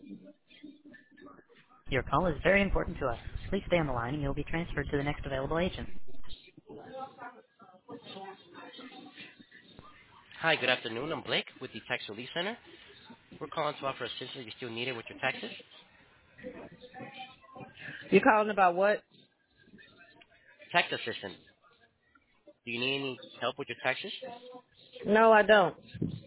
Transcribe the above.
Your call is very important to us. Please stay on the line and you'll be transferred to the next available agent. Hi, good afternoon. I'm Blake with the Tax Relief Center. We're calling to offer assistance if you still need it with your taxes. You calling about what? Tax assistant. Do you need any help with your taxes? No, I don't.